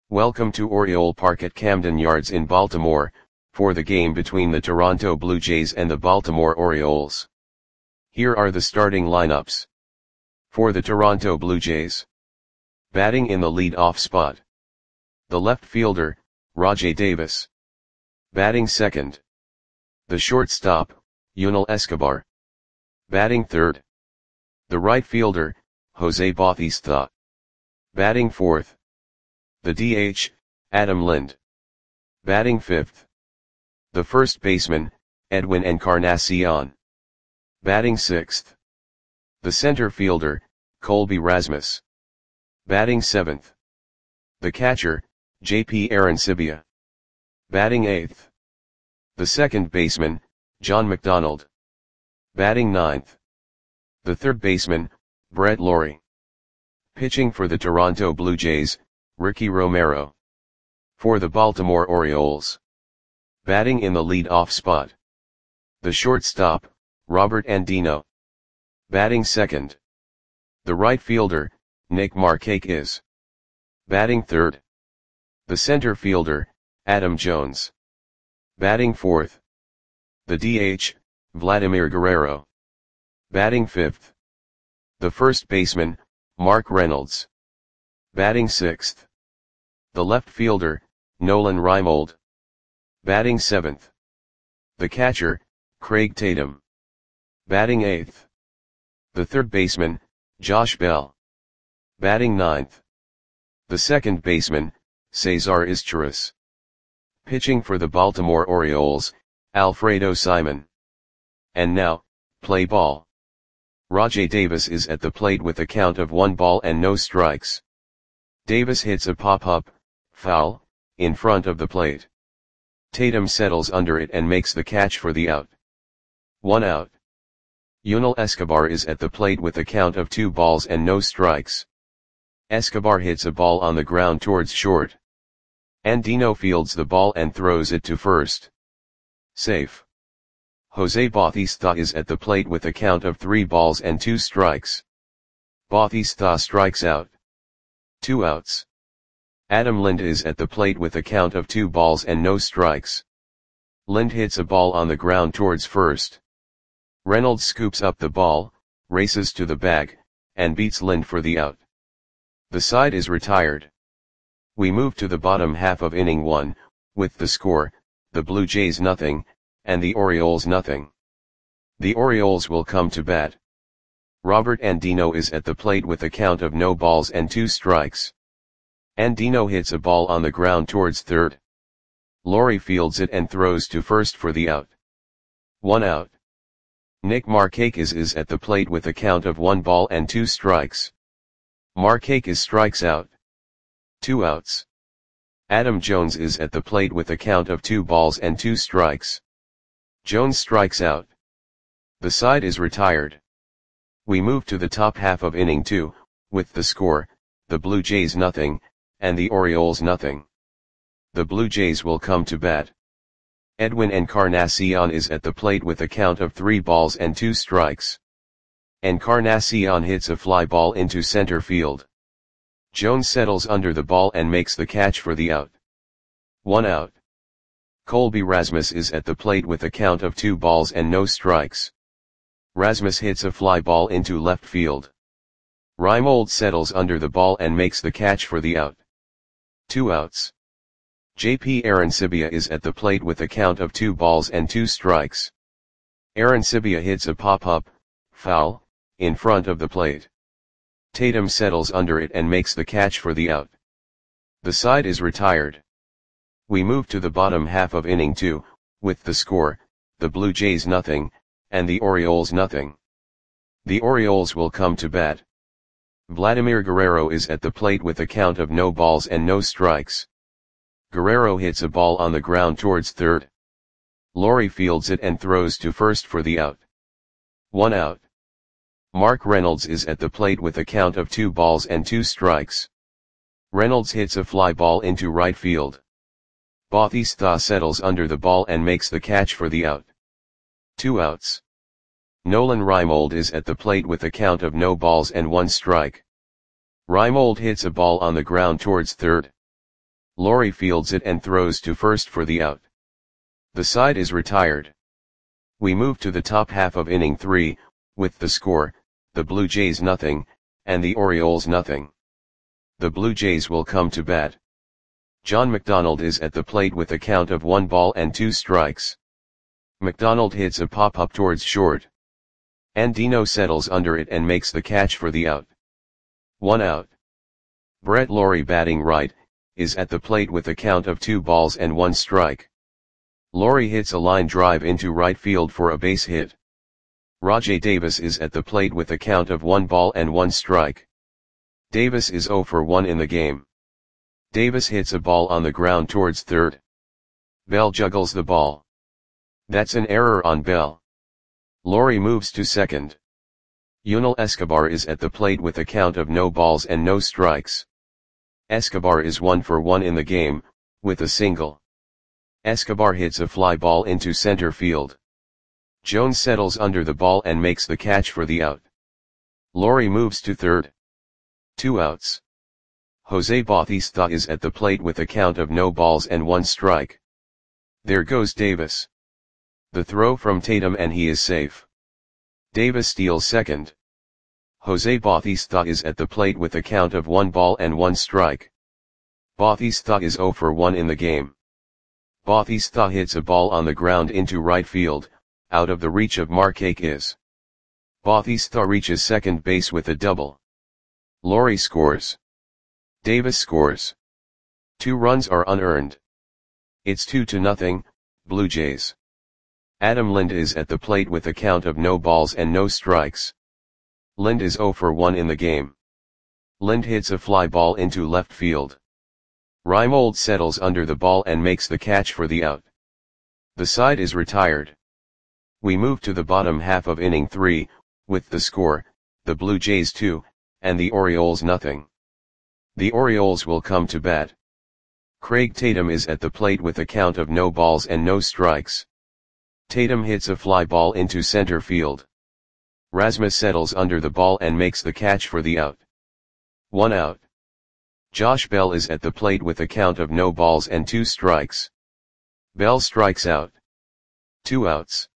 Welcome to Oriole Park at Camden Yards in Baltimore, for the game between the Toronto Blue Jays and the Baltimore Orioles. Here are the starting lineups. For the Toronto Blue Jays. Batting in the lead-off spot. The left fielder, Rajai Davis. Batting second. The shortstop, Yunel Escobar. Batting third. The right fielder, Jose Bautista. Batting fourth. The DH, Adam Lind. Batting fifth. The first baseman, Edwin Encarnacion. Batting sixth. The center fielder, Colby Rasmus. Batting seventh. The catcher, J.P. Arencibia. Batting eighth. The second baseman, John McDonald. Batting ninth. The third baseman, Brett Lawrie. Pitching for the Toronto Blue Jays, Ricky Romero. For the Baltimore Orioles. Batting in the lead-off spot. The shortstop, Robert Andino. Batting second. The right fielder, Nick Markakis. Batting third. The center fielder, Adam Jones. Batting fourth. The DH, Vladimir Guerrero. Batting fifth. The first baseman, Mark Reynolds. Batting sixth. The left fielder, Nolan Reimold. Batting seventh. The catcher, Craig Tatum. Batting eighth. The third baseman, Josh Bell. Batting ninth. The second baseman, Cesar Izturis. Pitching for the Baltimore Orioles, Alfredo Simon. And now, play ball. Rajai Davis is at the plate with a count of 1 ball and no strikes. Davis hits a pop-up, foul, in front of the plate. Tatum settles under it and makes the catch for the out. 1 out. Yunel Escobar is at the plate with a count of 2 balls and no strikes. Escobar hits a ball on the ground towards short. Andino fields the ball and throws it to first. Safe. Jose Bautista is at the plate with a count of 3 balls and 2 strikes. Bautista strikes out. 2 outs. Adam Lind is at the plate with a count of 2 balls and no strikes. Lind hits a ball on the ground towards first. Reynolds scoops up the ball, races to the bag, and beats Lind for the out. The side is retired. We move to the bottom half of inning 1, with the score, the Blue Jays 0, and the Orioles 0. The Orioles will come to bat. Robert Andino is at the plate with a count of no balls and 2 strikes. Andino hits a ball on the ground towards third. Lawrie fields it and throws to first for the out. 1 out. Nick Markakis is at the plate with a count of 1 ball and 2 strikes. Markakis strikes out. 2 outs. Adam Jones is at the plate with a count of 2 balls and 2 strikes. Jones strikes out. The side is retired. We move to the top half of inning 2, with the score, the Blue Jays 0, and the Orioles 0. The Blue Jays will come to bat. Edwin Encarnacion is at the plate with a count of 3 balls and 2 strikes. Encarnacion hits a fly ball into center field. Jones settles under the ball and makes the catch for the out. 1 out. Colby Rasmus is at the plate with a count of 2 balls and no strikes. Rasmus hits a fly ball into left field. Reimold settles under the ball and makes the catch for the out. 2 outs. J.P. Arencibia is at the plate with a count of 2 balls and 2 strikes. Arencibia hits a pop-up, foul, in front of the plate. Tatum settles under it and makes the catch for the out. The side is retired. We move to the bottom half of inning 2, with the score, the Blue Jays 0, and the Orioles 0. The Orioles will come to bat. Vladimir Guerrero is at the plate with a count of no balls and no strikes. Guerrero hits a ball on the ground towards third. Lawrie fields it and throws to first for the out. 1 out. Mark Reynolds is at the plate with a count of 2 balls and 2 strikes. Reynolds hits a fly ball into right field. Bautista settles under the ball and makes the catch for the out. 2 outs. Nolan Reimold is at the plate with a count of no balls and 1 strike. Reimold hits a ball on the ground towards third. Lori fields it and throws to first for the out. The side is retired. We move to the top half of inning 3, with the score, the Blue Jays nothing, and the Orioles nothing. The Blue Jays will come to bat. John McDonald is at the plate with a count of 1 ball and 2 strikes. McDonald hits a pop-up towards short. Andino settles under it and makes the catch for the out. 1 out. Brett Lawrie, batting right, is at the plate with a count of 2 balls and 1 strike. Lawrie hits a line drive into right field for a base hit. Rajai Davis is at the plate with a count of 1 ball and 1 strike. Davis is 0 for 1 in the game. Davis hits a ball on the ground towards third. Bell juggles the ball. That's an error on Bell. Lawrie moves to second. Yunel Escobar is at the plate with a count of no balls and no strikes. Escobar is 1 for 1 in the game, with a single. Escobar hits a fly ball into center field. Jones settles under the ball and makes the catch for the out. Lawrie moves to third. 2 outs. Jose Bautista is at the plate with a count of no balls and 1 strike. There goes Davis. The throw from Tatum and he is safe. Davis steals second. Jose Bautista is at the plate with a count of 1 ball and 1 strike. Bautista is 0 for 1 in the game. Bautista hits a ball on the ground into right field, out of the reach of Markakis. Bautista reaches second base with a double. Lawrie scores. Davis scores. 2 runs are unearned. It's 2-0, Blue Jays. Adam Lind is at the plate with a count of no balls and no strikes. Lind is 0 for 1 in the game. Lind hits a fly ball into left field. Reimold settles under the ball and makes the catch for the out. The side is retired. We move to the bottom half of inning 3, with the score, the Blue Jays 2, and the Orioles nothing. The Orioles will come to bat. Craig Tatum is at the plate with a count of no balls and no strikes. Tatum hits a fly ball into center field. Rasmus settles under the ball and makes the catch for the out. 1 out. Josh Bell is at the plate with a count of no balls and 2 strikes. Bell strikes out. 2 outs.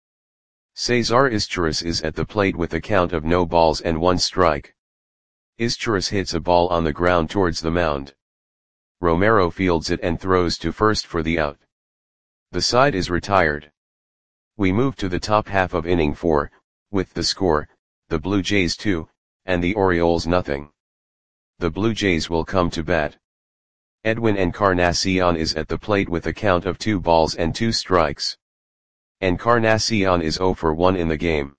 Cesar Izturis is at the plate with a count of no balls and 1 strike. Izturis hits a ball on the ground towards the mound. Romero fields it and throws to first for the out. The side is retired. We move to the top half of inning 4, with the score, the Blue Jays 2, and the Orioles nothing. The Blue Jays will come to bat. Edwin Encarnacion is at the plate with a count of 2 balls and 2 strikes. Encarnacion is 0 for 1 in the game.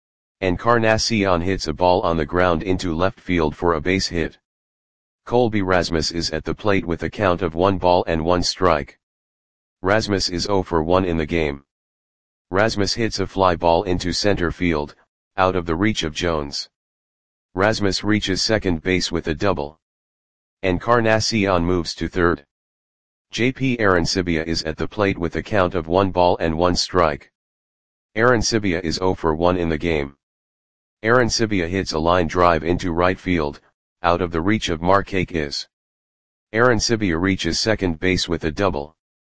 Encarnacion hits a ball on the ground into left field for a base hit. Colby Rasmus is at the plate with a count of 1 ball and 1 strike. Rasmus is 0 for 1 in the game. Rasmus hits a fly ball into center field, out of the reach of Jones. Rasmus reaches second base with a double. Encarnacion moves to third. JP Arancibia is at the plate with a count of 1 ball and 1 strike. Arancibia is 0 for 1 in the game. Arancibia hits a line drive into right field, out of the reach of Markakis. Arancibia reaches second base with a double.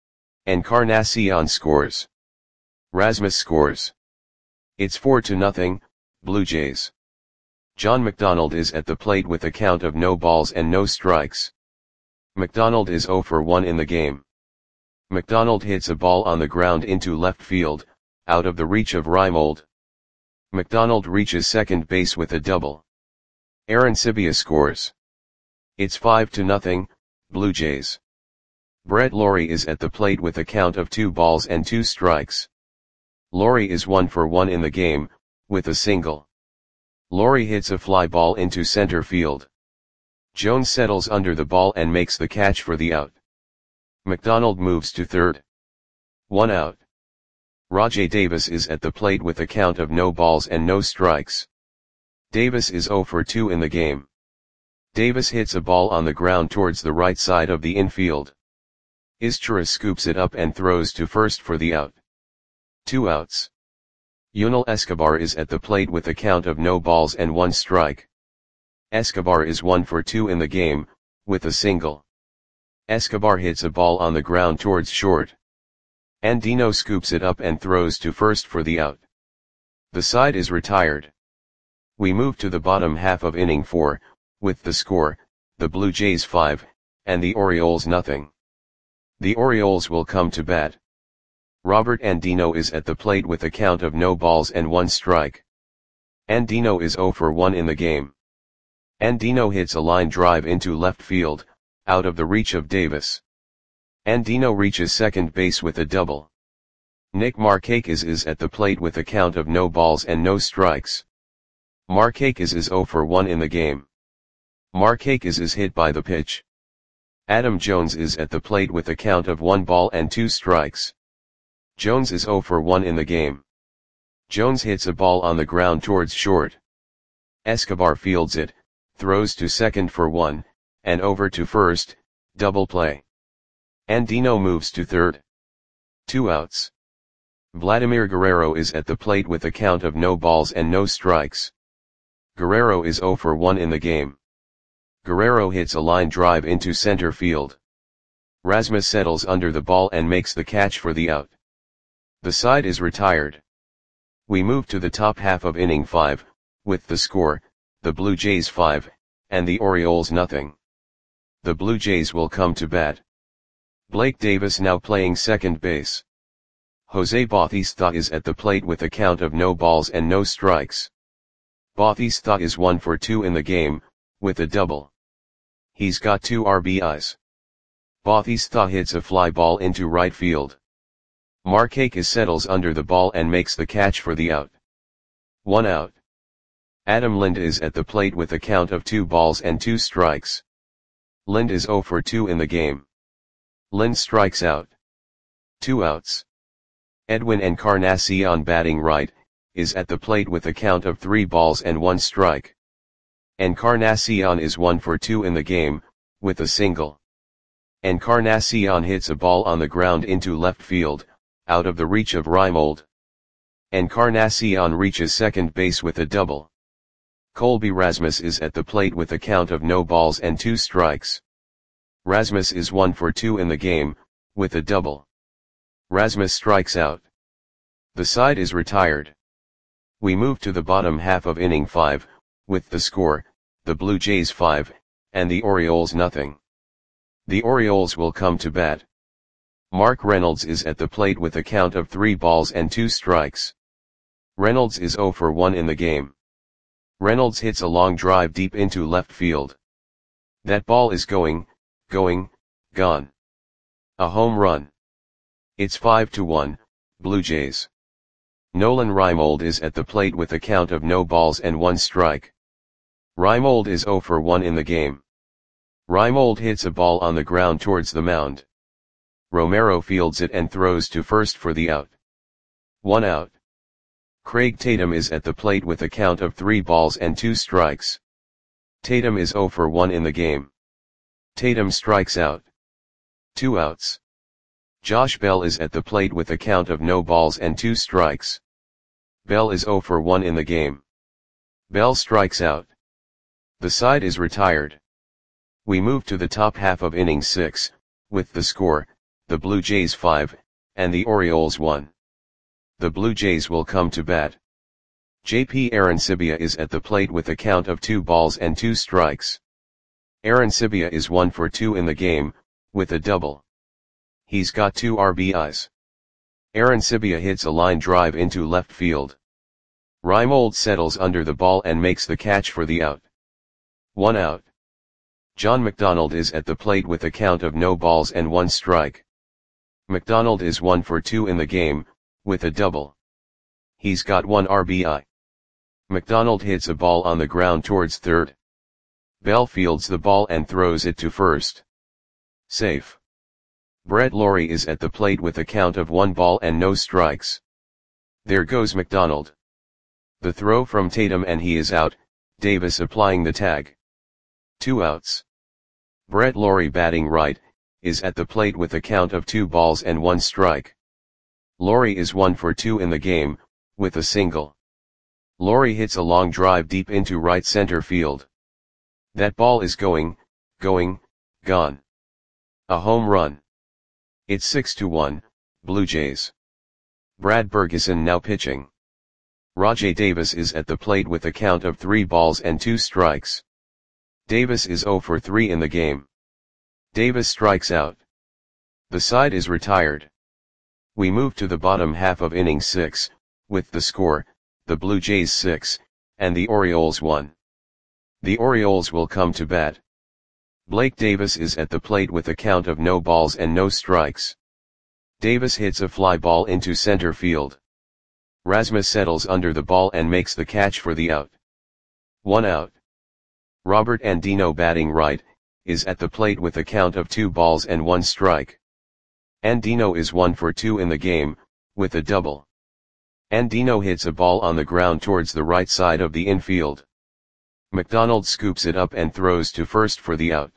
Encarnacion scores. Rasmus scores. It's 4-0, Blue Jays. John McDonald is at the plate with a count of no balls and no strikes. McDonald is 0 for 1 in the game. McDonald hits a ball on the ground into left field, out of the reach of Reimold. McDonald reaches second base with a double. Arancibia scores. It's 5-0, Blue Jays. Brett Lawrie is at the plate with a count of 2 balls and 2 strikes. Lawrie is 1 for 1 in the game, with a single. Lawrie hits a fly ball into center field. Jones settles under the ball and makes the catch for the out. McDonald moves to third. 1 out. Rajai Davis is at the plate with a count of no balls and no strikes. Davis is 0 for 2 in the game. Davis hits a ball on the ground towards the right side of the infield. Izturis scoops it up and throws to first for the out. 2 outs. Yunel Escobar is at the plate with a count of no balls and 1 strike. Escobar is 1 for 2 in the game, with a single. Escobar hits a ball on the ground towards short. Andino scoops it up and throws to first for the out. The side is retired. We move to the bottom half of inning 4, with the score, the Blue Jays 5, and the Orioles nothing. The Orioles will come to bat. Robert Andino is at the plate with a count of no balls and 1 strike. Andino is 0 for 1 in the game. Andino hits a line drive into left field, out of the reach of Davis. Andino reaches second base with a double. Nick Markakis is at the plate with a count of no balls and no strikes. Markakis is 0 for 1 in the game. Markakis is hit by the pitch. Adam Jones is at the plate with a count of 1 ball and 2 strikes. Jones is 0 for 1 in the game. Jones hits a ball on the ground towards short. Escobar fields it, throws to second for 1, and over to first, double play. Andino moves to third. 2 outs. Vladimir Guerrero is at the plate with a count of no balls and no strikes. Guerrero is 0 for 1 in the game. Guerrero hits a line drive into center field. Rasmus settles under the ball and makes the catch for the out. The side is retired. We move to the top half of inning 5, with the score, the Blue Jays 5, and the Orioles nothing. The Blue Jays will come to bat. Blake Davis now playing second base. Jose Bautista is at the plate with a count of no balls and no strikes. Bautista is 1 for 2 in the game, with a double. He's got 2 RBIs. Bautista hits a fly ball into right field. Markakis settles under the ball and makes the catch for the out. 1 out. Adam Lind is at the plate with a count of 2 balls and 2 strikes. Lind is 0 for 2 in the game. Lind strikes out. 2 outs. Edwin Encarnacion batting right, is at the plate with a count of 3 balls and 1 strike. Encarnacion is 1 for 2 in the game, with a single. Encarnacion hits a ball on the ground into left field, out of the reach of Reimold. Encarnacion reaches second base with a double. Colby Rasmus is at the plate with a count of no balls and 2 strikes. Rasmus is 1 for 2 in the game, with a double. Rasmus strikes out. The side is retired. We move to the bottom half of inning 5, with the score, the Blue Jays 5, and the Orioles nothing. The Orioles will come to bat. Mark Reynolds is at the plate with a count of 3 balls and 2 strikes. Reynolds is 0 for 1 in the game. Reynolds hits a long drive deep into left field. That ball is gone. A home run. It's 5-1, Blue Jays. Nolan Reimold is at the plate with a count of no balls and 1 strike. Reimold is 0 for 1 in the game. Reimold hits a ball on the ground towards the mound. Romero fields it and throws to first for the out. 1 out. Craig Tatum is at the plate with a count of 3 balls and 2 strikes. Tatum is 0 for 1 in the game. Tatum strikes out. 2 outs. Josh Bell is at the plate with a count of no balls and 2 strikes. Bell is 0 for 1 in the game. Bell strikes out. The side is retired. We move to the top half of inning 6, with the score, the Blue Jays 5, and the Orioles 1. The Blue Jays will come to bat. JP Arancibia is at the plate with a count of 2 balls and 2 strikes. Arancibia is 1 for 2 in the game, with a double. He's got 2 RBIs. Arancibia hits a line drive into left field. Reimold settles under the ball and makes the catch for the out. 1 out. John McDonald is at the plate with a count of no balls and 1 strike. McDonald is 1 for 2 in the game, with a double. He's got 1 RBI. McDonald hits a ball on the ground towards third. Bell fields the ball and throws it to first. Safe. Brett Lawrie is at the plate with a count of 1 ball and no strikes. There goes McDonald. The throw from Tatum and he is out, Davis applying the tag. 2 outs. Brett Lawrie batting right, is at the plate with a count of 2 balls and 1 strike. Lawrie is 1 for 2 in the game, with a single. Lawrie hits a long drive deep into right center field. That ball is gone. A home run. It's 6-1, Blue Jays. Brad Bergeson now pitching. Rajai Davis is at the plate with a count of 3 balls and 2 strikes. Davis is 0 for 3 in the game. Davis strikes out. The side is retired. We move to the bottom half of inning 6, with the score, the Blue Jays 6, and the Orioles 1. The Orioles will come to bat. Blake Davis is at the plate with a count of no balls and no strikes. Davis hits a fly ball into center field. Rasmus settles under the ball and makes the catch for the out. 1 out. Robert Andino, batting right, is at the plate with a count of 2 balls and 1 strike. Andino is 1 for 2 in the game, with a double. Andino hits a ball on the ground towards the right side of the infield. McDonald scoops it up and throws to first for the out.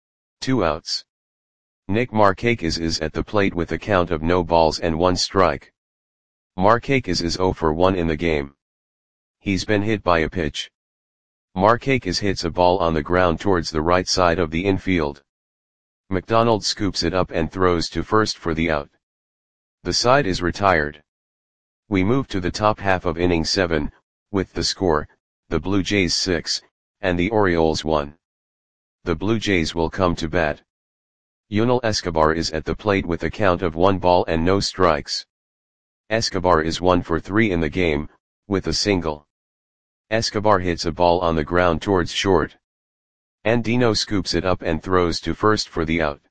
2 outs. Nick Markakis is at the plate with a count of no balls and 1 strike. Markakis is 0 for 1 in the game. He's been hit by a pitch. Markakis hits a ball on the ground towards the right side of the infield. McDonald scoops it up and throws to first for the out. The side is retired. We move to the top half of inning 7, with the score, the Blue Jays 6, and the Orioles 1. The Blue Jays will come to bat. Yunel Escobar is at the plate with a count of 1 ball and no strikes. Escobar is 1 for 3 in the game, with a single. Escobar hits a ball on the ground towards short. Andino scoops it up and throws to first for the out.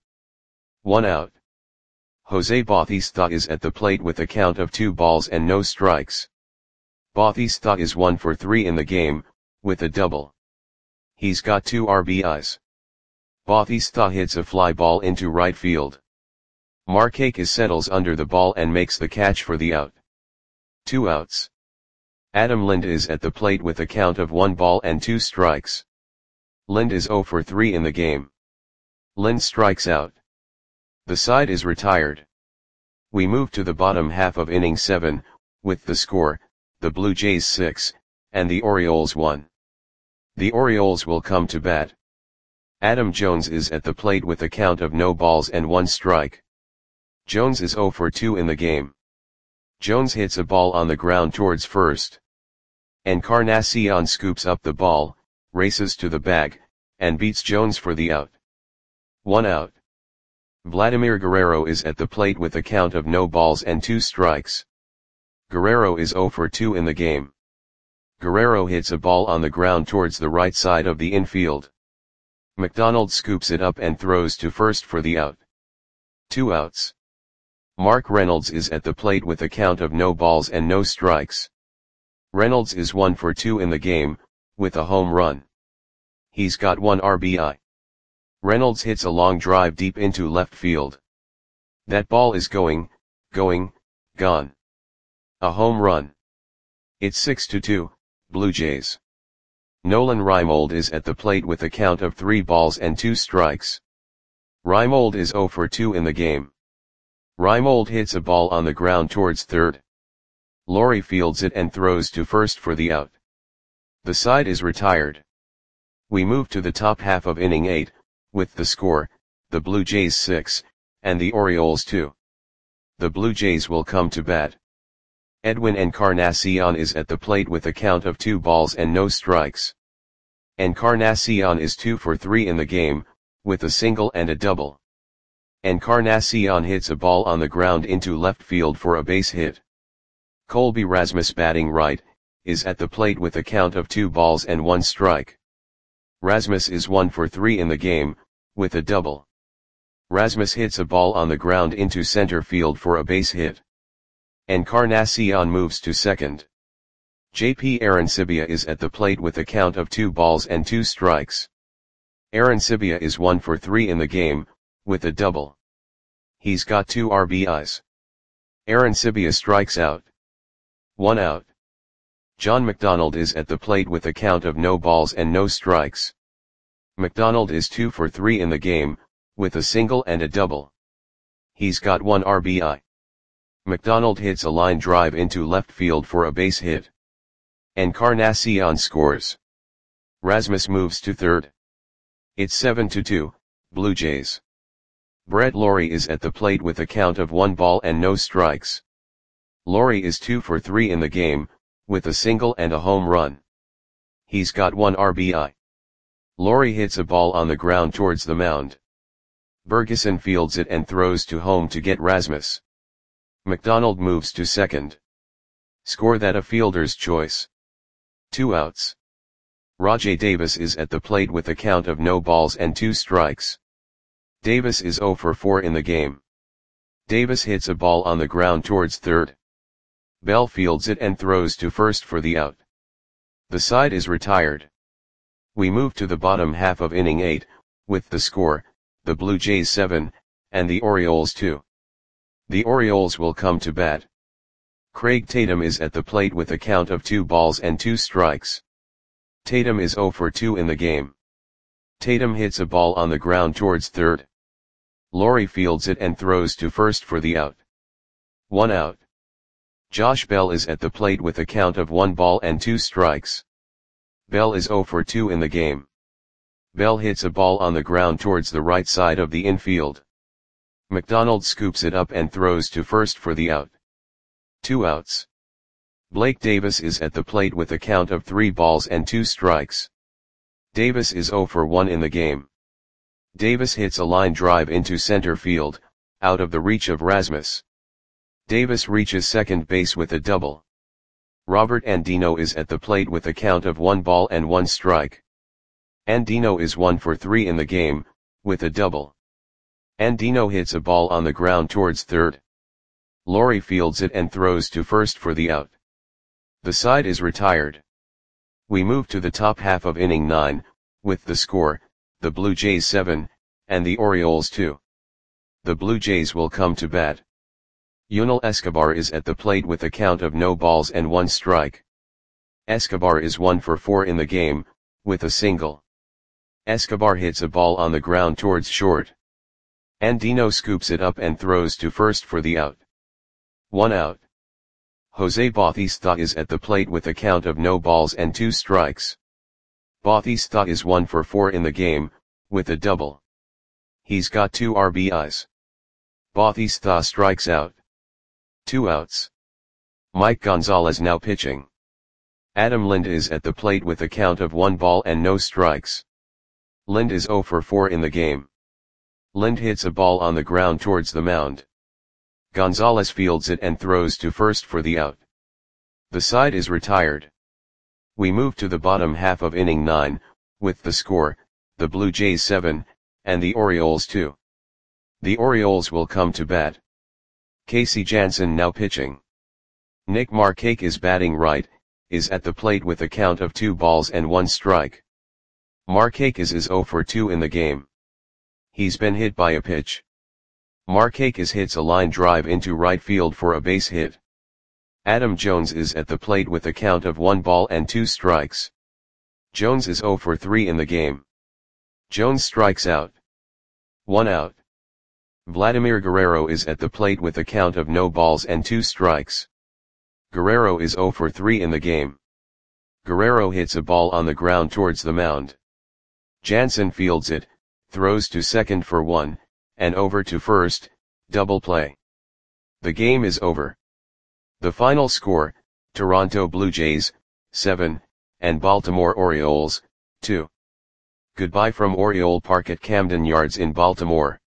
1 out. Jose Bautista is at the plate with a count of 2 balls and no strikes. Bautista is 1 for 3 in the game, with a double. He's got 2 RBIs. Bautista hits a fly ball into right field. Markakis settles under the ball and makes the catch for the out. 2 outs. Adam Lind is at the plate with a count of 1 ball and 2 strikes. Lind is 0 for 3 in the game. Lind strikes out. The side is retired. We move to the bottom half of inning 7, with the score, the Blue Jays 6, and the Orioles 1. The Orioles will come to bat. Adam Jones is at the plate with a count of no balls and 1 strike. Jones is 0 for 2 in the game. Jones hits a ball on the ground towards first. Encarnacion scoops up the ball, races to the bag, and beats Jones for the out. 1 out. Vladimir Guerrero is at the plate with a count of no balls and 2 strikes. Guerrero is 0 for 2 in the game. Guerrero hits a ball on the ground towards the right side of the infield. McDonald scoops it up and throws to first for the out. 2 outs. Mark Reynolds is at the plate with a count of no balls and no strikes. Reynolds is 1 for 2 in the game, with a home run. He's got 1 RBI. Reynolds hits a long drive deep into left field. That ball is going, gone. A home run. It's 6-2, Blue Jays. Nolan Reimold is at the plate with a count of 3 balls and 2 strikes. Reimold is 0 for 2 in the game. Reimold hits a ball on the ground towards third. Laurie fields it and throws to first for the out. The side is retired. We move to the top half of inning 8, with the score, the Blue Jays 6, and the Orioles 2. The Blue Jays will come to bat. Edwin Encarnacion is at the plate with a count of 2 balls and no strikes. Encarnacion is 2 for 3 in the game, with a single and a double. Encarnacion hits a ball on the ground into left field for a base hit. Colby Rasmus, batting right, is at the plate with a count of 2 balls and 1 strike. Rasmus is 1 for 3 in the game, with a double. Rasmus hits a ball on the ground into center field for a base hit. Encarnacion moves to second. JP Arancibia is at the plate with a count of 2 balls and 2 strikes. Arancibia is 1 for 3 in the game, with a double. He's got 2 RBIs. Arancibia strikes out. 1 out. John McDonald is at the plate with a count of no balls and no strikes. McDonald is 2 for 3 in the game, with a single and a double. He's got 1 RBI. McDonald hits a line drive into left field for a base hit. Encarnacion scores. Rasmus moves to third. It's 7-2, Blue Jays. Brett Lawrie is at the plate with a count of 1 ball and no strikes. Lawrie is 2 for 3 in the game, with a single and a home run. He's got 1 RBI. Lawrie hits a ball on the ground towards the mound. Bergeson fields it and throws to home to get Rasmus. McDonald moves to second. Score that a fielder's choice. 2 outs. Rajai Davis is at the plate with a count of no balls and 2 strikes. Davis is 0 for 4 in the game. Davis hits a ball on the ground towards third. Bell fields it and throws to first for the out. The side is retired. We move to the bottom half of inning 8, with the score, the Blue Jays 7, and the Orioles 2. The Orioles will come to bat. Craig Tatum is at the plate with a count of 2 balls and 2 strikes. Tatum is 0 for 2 in the game. Tatum hits a ball on the ground towards third. Lawrie fields it and throws to first for the out. 1 out. Josh Bell is at the plate with a count of 1 ball and 2 strikes. Bell is 0 for 2 in the game. Bell hits a ball on the ground towards the right side of the infield. McDonald scoops it up and throws to first for the out. 2 outs. Blake Davis is at the plate with a count of 3 balls and 2 strikes. Davis is 0 for 1 in the game. Davis hits a line drive into center field, out of the reach of Rasmus. Davis reaches second base with a double. Robert Andino is at the plate with a count of 1 ball and 1 strike. Andino is 1 for 3 in the game, with a double. Andino hits a ball on the ground towards third. Lawrie fields it and throws to first for the out. The side is retired. We move to the top half of inning 9, with the score, the Blue Jays 7, and the Orioles 2. The Blue Jays will come to bat. Yunel Escobar is at the plate with a count of no balls and 1 strike. Escobar is 1 for 4 in the game, with a single. Escobar hits a ball on the ground towards short. Andino scoops it up and throws to first for the out. 1 out. Jose Bautista is at the plate with a count of no balls and 2 strikes. Bautista is 1 for 4 in the game, with a double. He's got 2 RBIs. Bautista strikes out. 2 outs. Mike Gonzalez now pitching. Adam Lind is at the plate with a count of 1 ball and no strikes. Lind is 0 for 4 in the game. Lind hits a ball on the ground towards the mound. Gonzalez fields it and throws to first for the out. The side is retired. We move to the bottom half of inning 9, with the score, the Blue Jays 7, and the Orioles 2. The Orioles will come to bat. Casey Janssen now pitching. Nick Markakis is batting right, is at the plate with a count of 2 balls and 1 strike. Markakis is 0 for 2 in the game. He's been hit by a pitch. Markakis hits a line drive into right field for a base hit. Adam Jones is at the plate with a count of 1 ball and 2 strikes. Jones is 0 for 3 in the game. Jones strikes out. 1 out. Vladimir Guerrero is at the plate with a count of no balls and 2 strikes. Guerrero is 0 for 3 in the game. Guerrero hits a ball on the ground towards the mound. Jansen fields it, throws to second for 1, and over to first, double play. The game is over. The final score, Toronto Blue Jays, 7, and Baltimore Orioles, 2. Goodbye from Oriole Park at Camden Yards in Baltimore.